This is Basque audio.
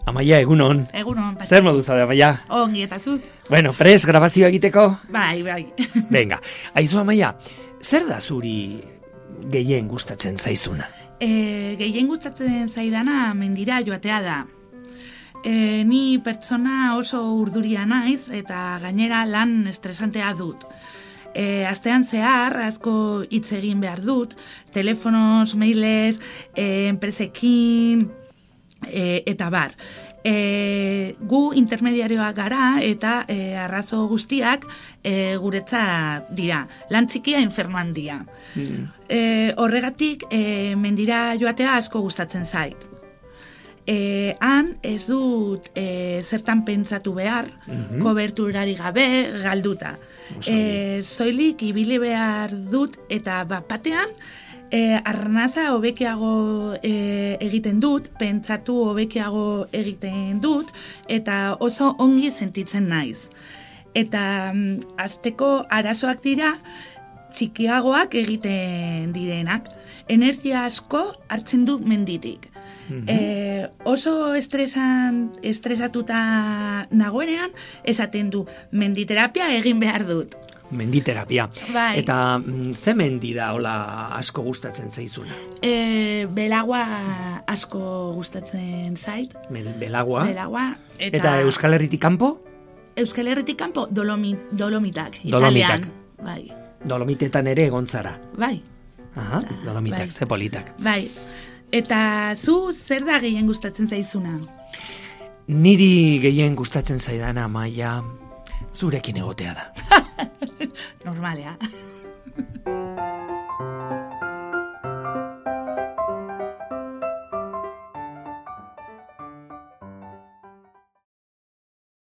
Amaia, egunon. Egunon. Zer modu zaude, Amaia? Ongi eta zu? Bueno, prest grabazioa egiteko? Bai. Venga, aizu Amaia, zer da zuri gehien gustatzen zaizuna? Gehien gustatzen zaidana mendira joatea da. Ni pertsona oso urduria naiz eta gainera lan estresantea dut. Astean zehar asko hitz egin behar dut, telefonos, mailez, enpresekin, eta bar. Gu intermediarioak gara eta arrazo guztiak guretzat dira. Lan txikia inferno handia. Horregatik mendira joatea asko gustatzen zait. Han ez dut zertan pentsatu behar, koberturari gabe galduta. Soilik ibili behar dut eta batean arnaza hobekiago egiten dut, pentsatu hobekiago egiten dut, eta oso ongi sentitzen naiz. Eta hasteko arazoak dira txikiagoak egiten direnak. Energia asko hartzen du menditik. Oso estresatuta nagoenean, esaten du, menditerapia egin behar dut. Menditerapia. Bai. Eta ze mendi da hola asko gustatzen zaizuna? Belagua asko gustatzen zait. Belagua? Belagua. Eta Euskal Herritik kanpo? Euskal Herritik kanpo Dolomitak. Dolomitak. Italian. Bai. Dolomitetan ere egon zara. Bai. Aha, Dolomitak, bai. ze politak. Bai. Eta zu zer da gehien gustatzen zaizuna? Niri gehien gustatzen zaidana, Amaia, zurekin egotea da. Normalea.